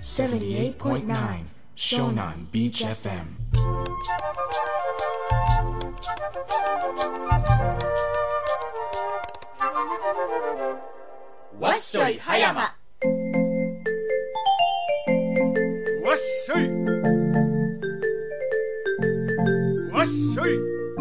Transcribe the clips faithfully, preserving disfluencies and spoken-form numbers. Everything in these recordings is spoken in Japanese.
seventy-eight point nine Shonan Beach エフエム。 わっしょい葉山。わっしょいわっしょい。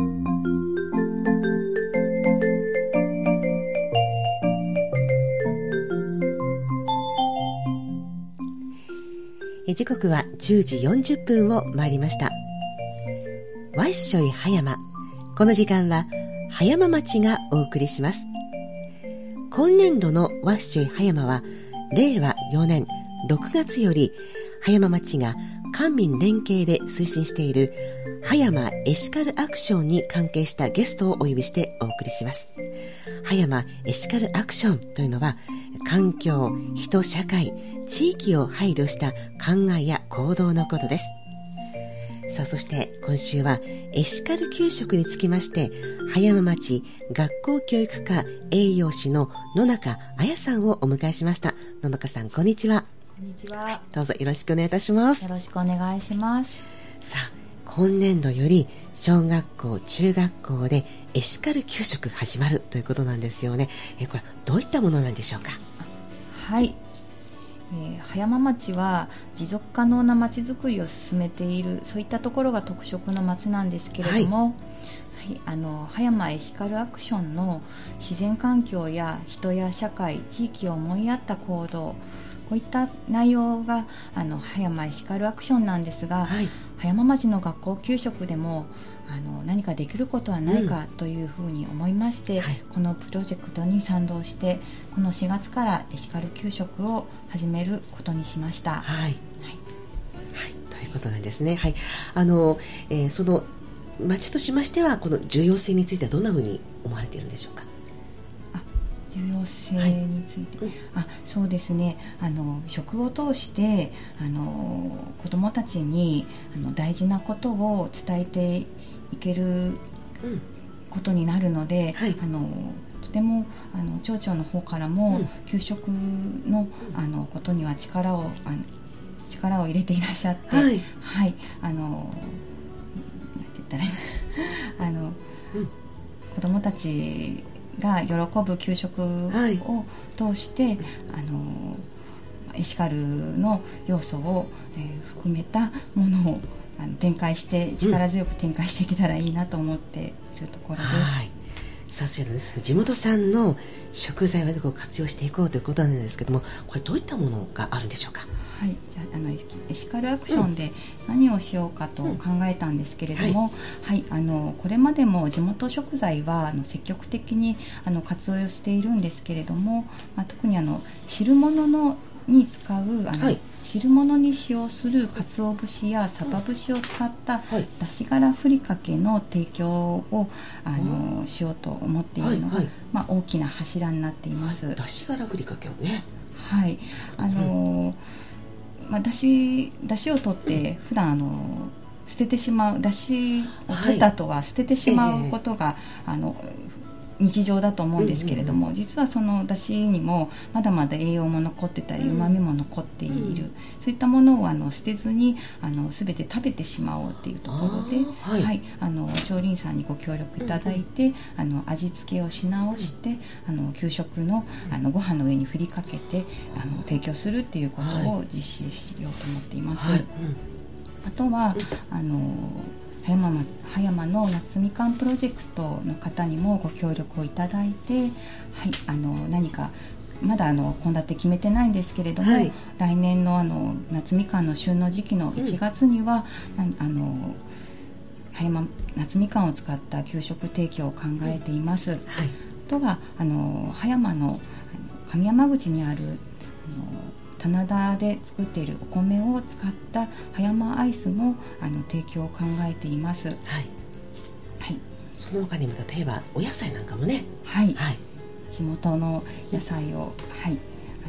時刻はじゅうじよんじゅっぷんを回りました。わっしょい葉山。この時間は葉山町がお送りします。今年度のわっしょい葉山はれいわよねんろくがつより葉山町が官民連携で推進している葉山エシカルアクションに関係したゲストをお呼びしてお送りします。葉山エシカルアクションというのは環境、人、社会、地域を配慮した考えや行動のことです。さあ、そして今週はエシカル給食につきまして葉山町学校教育課栄養士の野中彩さんをお迎えしました。野中さん、こんにちは。 こんにちは。 どうぞよろしくお願いいたします。 よろしくお願いします。 さあ、今年度より小学校、中学校でエシカル給食が始まるということなんですよね。えこれどういったものなんでしょうか。 はい、えー、葉山町は持続可能な町づくりを進めている、そういったところが特色の町なんですけれども、はいはい、あの葉山エシカルアクションの自然環境や人や社会、地域を思いやった行動、こういった内容があの葉山エシカルアクションなんですが、はい、葉山町の学校給食でもあの何かできることはないかというふうに思いまして、うんはい、このプロジェクトに賛同してこのしがつからエシカル給食を始めることにしました。はい、はいはい、 ということなんですね。はい、あのえー、その町としましてはこの重要性についてはどんなふうに思われているんでしょうか。 重要性について、はい、あそうですね、あの食を通してあの子どもたちにあの大事なことを伝えていけることになるので、うんはい、あのとてもあの町長の方からも、うん、給食の、あのことには力をあの力を入れていらっしゃって、はい、はい、あのなんて言ったらいいあの、うん、子どもたちが喜ぶ給食を通して、はい、あのエシカルの要素を、えー、含めたものをあの展開して力強く展開していけたらいいなと思っているところです。はい、 さすがです。地元産の食材をこう活用していこうということなんですけども、これどういったものがあるんでしょうか。 はい、じゃあ、あのエシカルアクションで何をしようかと考えたんですけれども、うんはいはい、あのこれまでも地元食材はあの積極的にあの活用しているんですけれども、まあ、特にあの汁物のに使うあの、はい、汁物に使用する鰹節やサバ節を使っただしがらふりかけの提供をあのしようと思っているのが、はいはいまあ、大きな柱になっています。 だしがらふりかけをね、 はい、あの、うんまあ、だし、だしを取って普段あの捨ててしまう、だしを取った後は捨ててしまうことが、はいえー、あの日常だと思うんですけれども、うんうんうん、実はそのだしにもまだまだ栄養も残ってたりうまみも残っている、うん、そういったものをあの捨てずにあの全て食べてしまおうっていうところで、はいはい、あの調理員さんにご協力いただいて、うんうん、あの味付けをし直して、うん、あの給食の、あのご飯の上に振りかけてあの提供するっていうことを実施しようと思っています。はいうん、あとは、うん、あの葉山、葉山の夏みかんプロジェクトの方にもご協力をいただいて、はい、あの何かまだあの献立決めてないんですけれども、はい、来年 の, あの夏みかんの旬の時期のいちがつには、うん、あの葉山夏みかんを使った給食提供を考えています。うんはい、あとはあの葉山の上山口にあるあの棚田で作っているお米を使った葉山アイスもあの提供を考えています。はい、 はい、その他にも例えばお野菜なんかもね、 はい、はい、地元の野菜を、はい、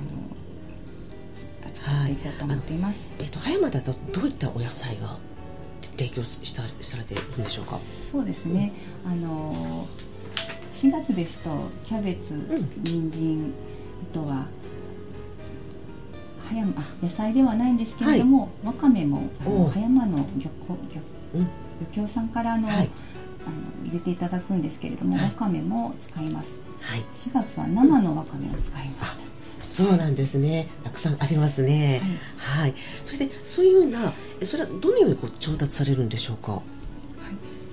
あの扱っていこうと思っています。 はい、えーと、葉山だとどういったお野菜が提供したされているんでしょうか。 そうですね、うん、あのしがつですとキャベツ、うん、人参、あとは葉山、あ、野菜ではないんですけれども、はい、わかめもあの葉山の漁港、漁、うん、漁協さんからあの、はい、あの入れていただくんですけれども、はい、わかめも使います、はい、しがつは生のわかめを使いました、 うん、そうなんですね。たくさんありますね。はい、はい、それでそういうような、それはどのようにこう調達されるんでしょうか。はい、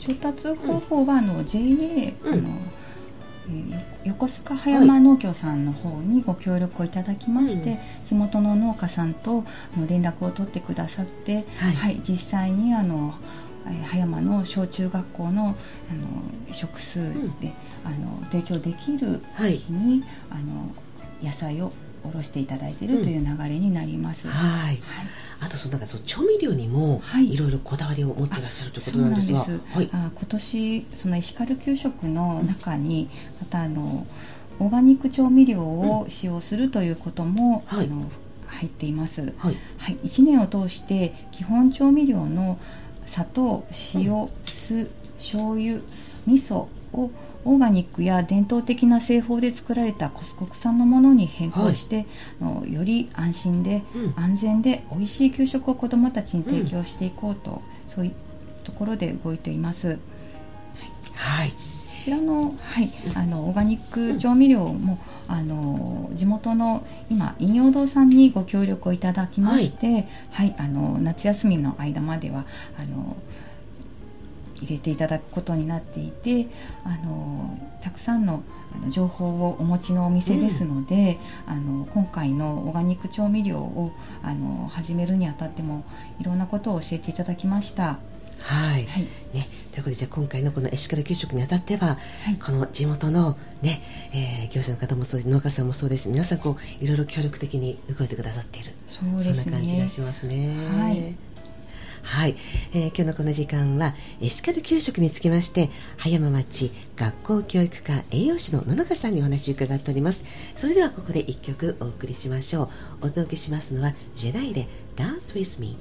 調達方法はあの ジェイエー、うん、あの横須賀葉山農協さんの方にご協力をいただきまして、はい、地元の農家さんと連絡を取ってくださって、はいはい、実際にあの葉山の小中学校 の, あの食数で、うん、あの提供できる日に、はい、あの野菜を卸していただいているという流れになります、うんはいはい、 あとそのなんかその調味料にもいろいろこだわりを持っていらっしゃるということなんですが、はい、そうなんです、はい、あ今年そのエシカル給食の中にまたあのオーガニック調味料を使用するということも、うん、あの入っています、はいはい、いちねんを通して基本調味料の砂糖、塩、酢、醤油、味噌をオーガニックや伝統的な製法で作られた国産のものに変更して、はい、あのより安心で、うん、安全で美味しい給食を子どもたちに提供していこうと、うん、そういうところで動いています、はいはい、こちらの、はい、あのオーガニック調味料も、うん、あの地元の今陰陽堂さんにご協力をいただきまして、はいはい、あの夏休みの間まではあの入れていただくことになっていて、あのたくさんの情報をお持ちのお店ですので、うん、あの今回のオーガニック調味料をあの始めるにあたってもいろんなことを教えていただきました。 はい、はいね、ということでじゃあ今回のこのエシカル給食にあたっては、はい、この地元の、ねえー、業者の方もそうです、農家さんもそうです、皆さんこういろいろ協力的に動いてくださっている、 そうですね、 そんな感じがしますね。 はいはい、えー、今日のこの時間はエシカル給食につきまして葉山町学校教育課栄養士の野中さんにお話を伺っております。それではここで一曲お送りしましょう。お届けしますのはジェダイで Dance with me。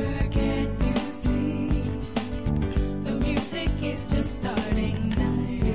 It's just starting night.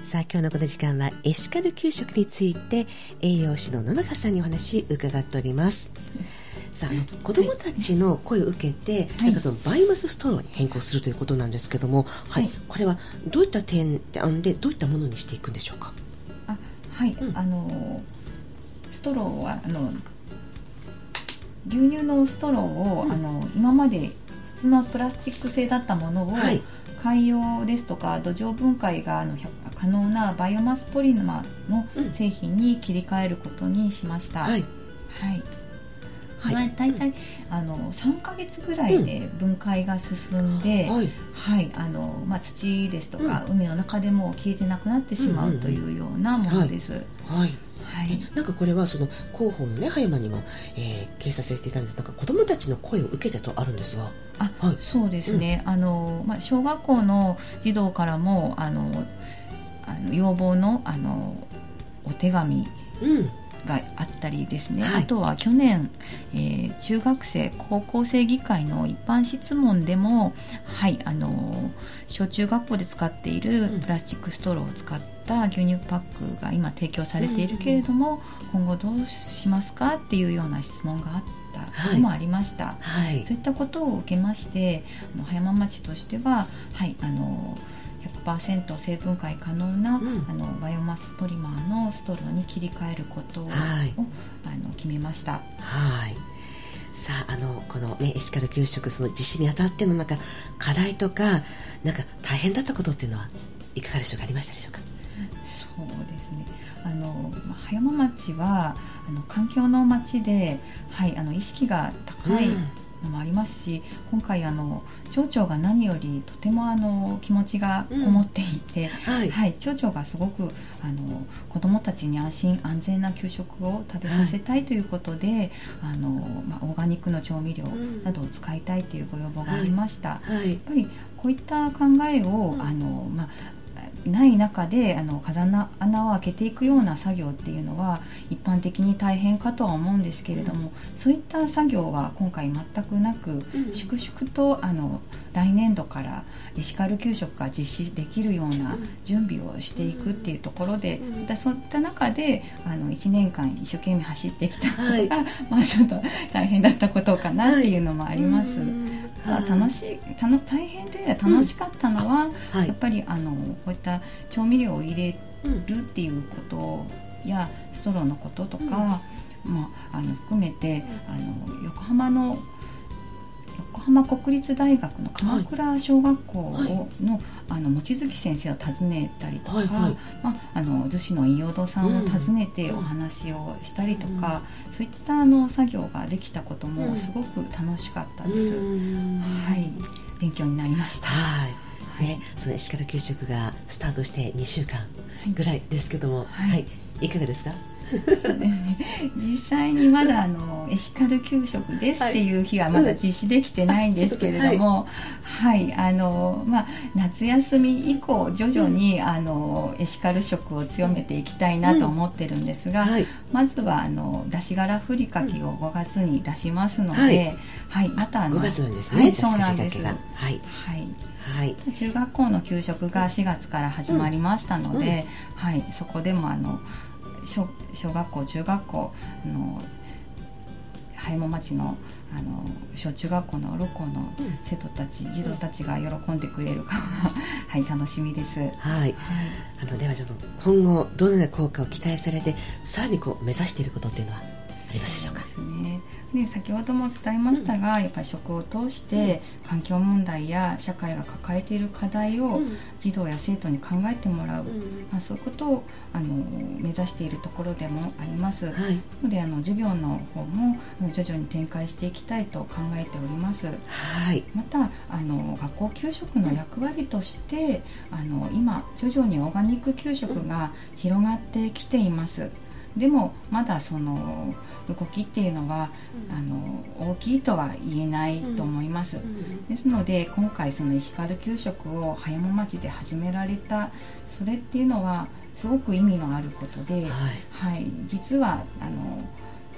さあ今日のこの時間はエシカル給食について栄養士の野中さんにお話伺っております。さあ、あの子どもたちの声を受けて、はい、なんかそのバイオマスストローに変更するということなんですけども、はいはい、これはどういった点でどういったものにしていくんでしょうか。 あはい、うん、あのストローはあの牛乳のストローを、うん、あの今まで普通のプラスチック製だったものを、はい、海洋ですとか土壌分解があの可能なバイオマスポリマーの製品に切り替えることにしました。はいはいはい、だいたいあのさんかげつぐらいで分解が進んで、うんはいはいあのまあ、土ですとか、うん、海の中でも消えてなくなってしまうというようなものです。 はいはい、なんかこれはその広報のね葉山にも、えー、掲載されていたんです。なんか子どもたちの声を受けてとあるんですが、 あ、はい、そうですね、うん、あのまあ、小学校の児童からもあのあの要望のあのお手紙、うんがあったりですね、はい、あとは去年、えー、中学生高校生議会の一般質問でも、はい、あの小中学校で使っているプラスチックストローを使った牛乳パックが今提供されているけれども、うん、今後どうしますかっていうような質問があったこともありました、はいはい、そういったことを受けましてあの葉山町としては、はい、あのひゃくパーセント 生分解可能な、うん、あのバイオマスポリマーのストローに切り替えることを、はい、あの決めました。 はい。さあ、あのこの、ね、エシカル給食その実施にあたってのなんか課題とかなんか大変だったことっていうのはいかがでしょうか。ありましたでしょうか。 そうですね、あの葉山町はあの環境の町で、はい、あの意識が高い、うんのもありますし、今回あの町長が何よりとてもあの気持ちがこもっていて、うんはいはい、町長がすごくあの子どもたちに安心安全な給食を食べさせたいということで、はい、あのまあ、オーガニックの調味料などを使いたいというご要望がありました、はいはい、やっぱりこういった考えを、うん、あのまあない中であの風穴を開けていくような作業っていうのは一般的に大変かとは思うんですけれども、うん、そういった作業は今回全くなく、うん、粛々とあの来年度からエシカル給食が実施できるような準備をしていくっていうところで、うん、だそういった中であのいちねんかん一生懸命走ってきたことが、はい、まあちょっと大変だったことかなっていうのもあります、はいまあ、楽しいたの大変というよりは楽しかったのは、うんはい、やっぱりあのこういった調味料を入れるっていうことやストローのこととか、うんまあ、あの含めてあの横浜の横浜国立大学の鎌倉小学校を、はいの、あの望月先生を訪ねたりとか、はいはいまあ、あの逗子の飯尾堂さんを訪ねてお話をしたりとか、うん、そういったあの作業ができたこともすごく楽しかったです、うんはい、勉強になりました。 はいね、そのエシカル給食がスタートしてにしゅうかんぐらいですけども、はいはい、いかがですか。 そうですね、実際にまだあのエシカル給食ですっていう日はまだ実施できてないんですけれども、はい、はい、あのまあ、夏休み以降徐々に、うん、あのエシカル食を強めていきたいなと思ってるんですが、うんはい、まずはあの出し柄ふりかけをごがつに出しますので、うんはいはい、またあのごがつなんですね、はい、 そうなんです、 はいはいはい、中学校の給食がしがつから始まりましたので、うんはい、そこでもあの 小, 小学校中学校の葉山町 の, あの小中学校のろっこうの生徒たち、うん、児童たちが喜んでくれるかが、はい、楽しみです、はいはい、 あのではちょっと今後どのような効果を期待されてさらにこう目指していることっていうのはありますでしょうか。 そうですね、で先ほども伝えましたが、うん、やっぱり食を通して環境問題や社会が抱えている課題を児童や生徒に考えてもらう、うんまあ、そういうことをあの目指しているところでもあります、はい、のであの授業の方も徐々に展開していきたいと考えております、はい、またあの学校給食の役割として、うん、あの今徐々にオーガニック給食が広がってきています。でもまだその動きっていうのは、うん、あの大きいとは言えないと思います、うんうん、ですので今回そのエシカル給食を葉山町で始められたそれっていうのはすごく意味のあることで、はいはい、実はあの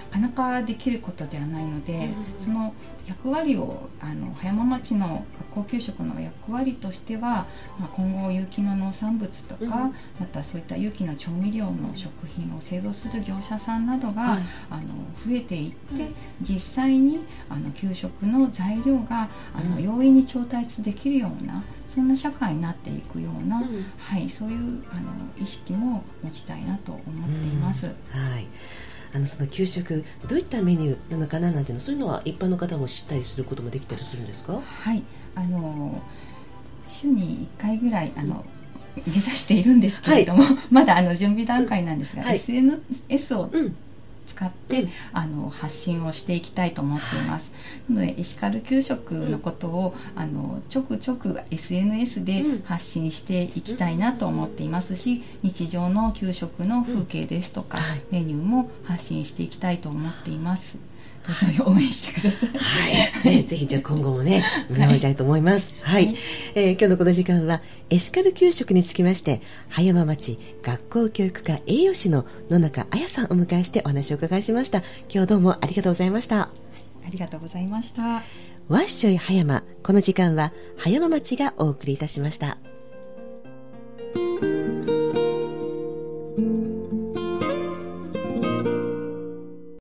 かなかできることではないので、うん、その役割をあの葉山町の学校給食の役割としては、まあ、今後有機の農産物とか、うん、またそういった有機の調味料の食品を製造する業者さんなどが、はい、あの増えていって、うん、実際にあの給食の材料があの、うん、容易に調達できるようなそんな社会になっていくような、うん、はい、そういうあの意識も持ちたいなと思っています、 うん、はい、あのその給食どういったメニューなのかななんていうの、そういうのは一般の方も知ったりすることもできたりするんですか？ はい、あの週にいっかいぐらいあの、うん、目指しているんですけれども、はい、まだあの準備段階なんですが、うんはい、エスエヌエス を、うん使って、うん、あの発信をしていきたいと思っています。なのでエシカル給食のことを、うん、あのちょくちょく エスエヌエス で発信していきたいなと思っていますし、日常の給食の風景ですとか、うん、メニューも発信していきたいと思っています。どうぞ応援してください。 はい、ね、ぜひじゃあ今後もね見守りたいと思います。はい、はい、えー、今日のこの時間はエシカル給食につきまして葉山町学校教育課栄養士の野中彩さんをお迎えしてお話を伺いしました。今日どうもありがとうございました。 ありがとうございました。 わっしょい葉山、この時間は葉山町がお送りいたしました。